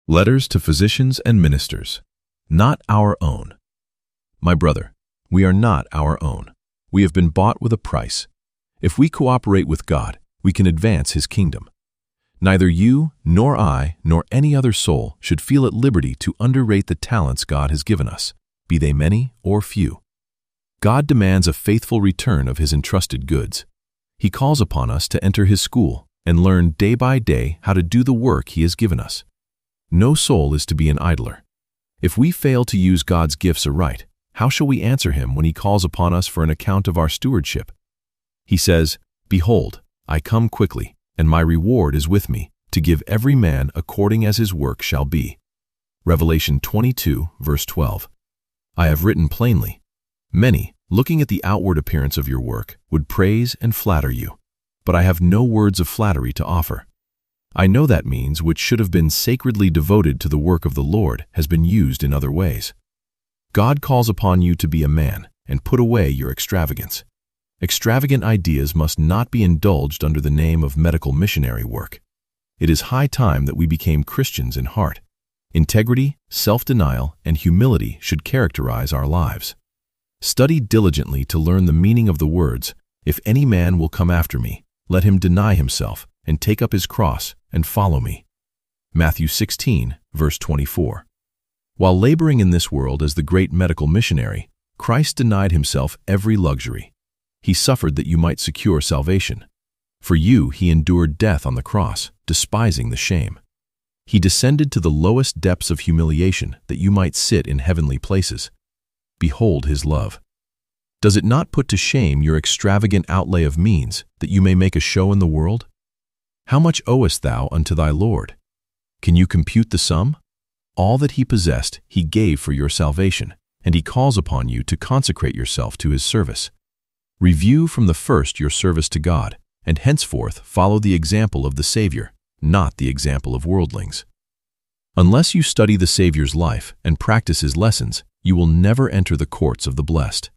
Letters to Physicians and Ministers. Not our own. My brother, we are not our own. We have been bought with a price. If we cooperate with God, we can advance His kingdom. Neither you, nor I, nor any other soul should feel at liberty to underrate the talents God has given us, be they many or few. God demands a faithful return of His entrusted goods. He calls upon us to enter His school and learn day by day how to do the work He has given us. No soul is to be an idler. If we fail to use God's gifts aright, how shall we answer Him when He calls upon us for an account of our stewardship? He says, "Behold, I come quickly, and my reward is with me, to give every man according as his work shall be." Revelation 22, verse 12. I have written plainly, many, looking at the outward appearance of your work, would praise and flatter you, but I have no words of flattery to offer. I know that means which should have been sacredly devoted to the work of the Lord has been used in other ways. God calls upon you to be a man and put away your extravagance. Extravagant ideas must not be indulged under the name of medical missionary work. It is high time that we became Christians in heart. Integrity, self-denial, and humility should characterize our lives. Study diligently to learn the meaning of the words, "If any man will come after me, let him deny himself and take up his cross and follow me." Matthew 16, verse 24. While laboring in this world as the great medical missionary, Christ denied Himself every luxury. He suffered that you might secure salvation. For you, He endured death on the cross, despising the shame. He descended to the lowest depths of humiliation that you might sit in heavenly places. Behold His love. Does it not put to shame your extravagant outlay of means that you may make a show in the world? How much owest thou unto thy Lord? Can you compute the sum? All that He possessed He gave for your salvation, and He calls upon you to consecrate yourself to His service. Review from the first your service to God, and henceforth follow the example of the Savior, not the example of worldlings. Unless you study the Savior's life and practice His lessons, you will never enter the courts of the blessed.